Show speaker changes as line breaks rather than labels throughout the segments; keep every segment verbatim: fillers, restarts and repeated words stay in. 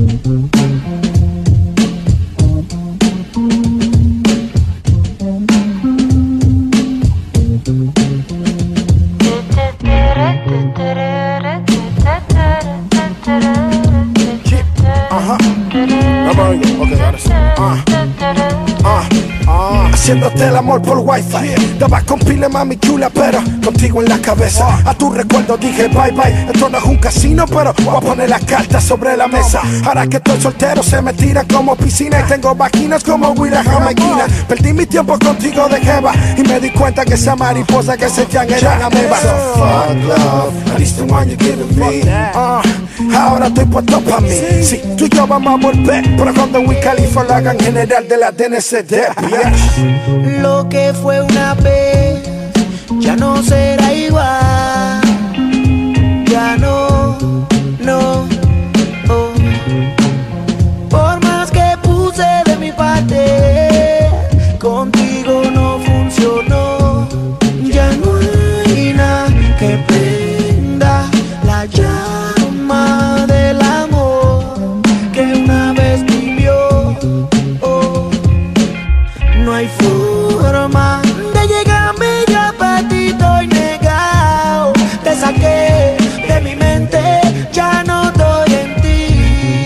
Haciéndote el amor por wifi. Dabas con pile mami chula, pero contigo en la cabeza. A tu recuerdo dije bye bye. Esto no es un casino, pero voy a poner las cartas sobre la mesa. Ahora que estoy soltero se me tiran como piscina y tengo vaquinas como Willa Jamaiquina. Perdí mi tiempo contigo de jeva y me di cuenta que esa mariposa que se echan eran amebas. So fuck love, at least the one you're giving me. uh, Ahora estoy puesto pa' mí. Sí, tú y yo vamos a volver, pero cuando Wiz Khalifa lo hagan general de la D N C D, bitch.
Lo que fue una vez ya no será igual. Ya no, no, oh. Por más que puse de mi parte, contigo no funcionó. Ya no hay nada que prenda la llama del amor que una vez vivió. Oh. No hay forma de llegarme, ya para ti estoy negado. Te saqué de mi mente, ya no estoy en ti.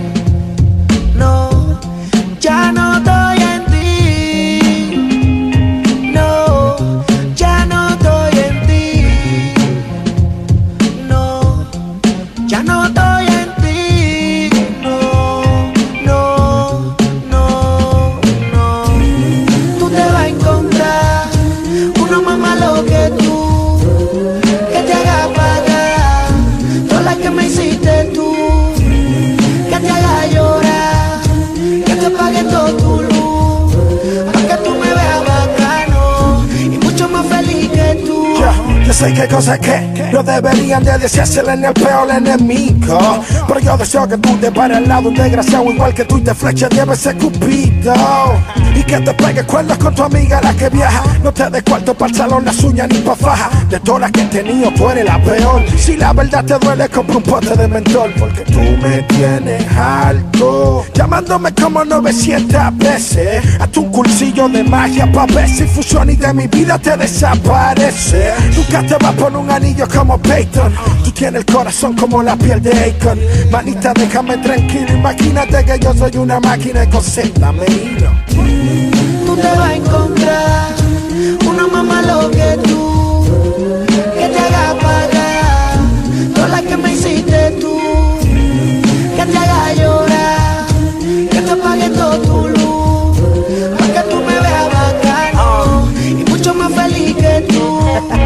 No, ya no estoy en ti. No, ya no estoy en ti. No, ya no estoy en ti. No, no, no, no. Tú te vas a encontrar uno más malo que tú, que te haga pagar todas las que me hiciste tú, que te haga llorar, que te pague todo tu luz, para que tú me veas bacano y mucho más feliz que tú.
Yo sé que hay cosas que no deberían de decírsele ni al peor enemigo, pero yo deseo que tú te pares al lado un desgraciado igual que tú y te fleches diez veces Cupido, y que te pegues cuerdas con tu amiga la que viaja. No te des cuarto para el salón, las uñas ni pa' faja. De todas las que he tenido tú eres la peor. Si la verdad te duele, compra un pote de mentol, porque tú me tienes alto, llamándome como novecientas veces a tu cursillo de magia pa' ver si fusión y de mi vida te desaparece. Nunca te vas por un anillo como Peyton, tú tienes el corazón como la piel de Akon. Manita, déjame tranquilo, imagínate que yo soy una máquina de coseta, me hilo.
Tú te vas a encontrar uno más malo que tú, que te haga pagar todas las que me hiciste tú, que te haga llorar, que te pague todo tu luz, para que tú me veas bacano y mucho más feliz que tú.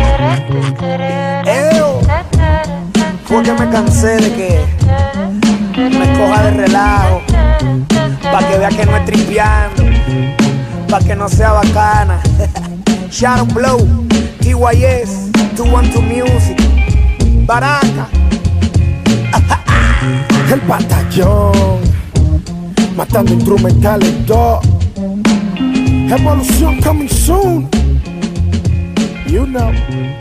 Eo, porque me cansé de que me coja de relajo, pa' que vea que no es tripeando, pa' que no sea bacana. Shadow Blow, T Y S, two one two Music, Baraka.
El batallón, matando instrumentales dos. Evolución coming soon, you know.